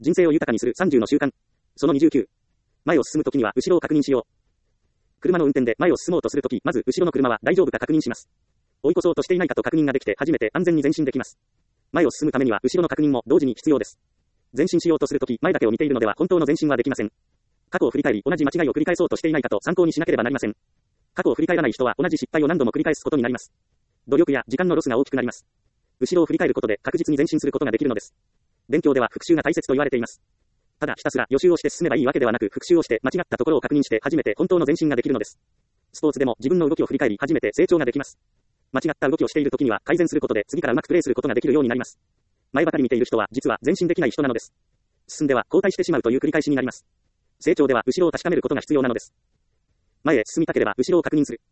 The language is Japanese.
人生を豊かにする30の習慣。その29。前を進むときには後ろを確認しよう。車の運転で前を進もうとするとき、まず後ろの車は大丈夫か確認します。追い越そうとしていないかと確認ができて初めて安全に前進できます。前を進むためには後ろの確認も同時に必要です。前進しようとするとき、前だけを見ているのでは本当の前進はできません。過去を振り返り同じ間違いを繰り返そうとしていないかと参考にしなければなりません。過去を振り返らない人は同じ失敗を何度も繰り返すことになります。努力や時間のロスが大きくなります。後ろを振り返ることで確実に前進することができるのです。勉強では復習が大切と言われています。ただひたすら予習をして進めばいいわけではなく、復習をして間違ったところを確認して初めて本当の前進ができるのです。スポーツでも自分の動きを振り返り初めて成長ができます。間違った動きをしているときには改善することで次からうまくプレーすることができるようになります。前ばかり見ている人は実は前進できない人なのです。進んでは後退してしまうという繰り返しになります。成長では後ろを確かめることが必要なのです。前へ進みたければ後ろを確認する。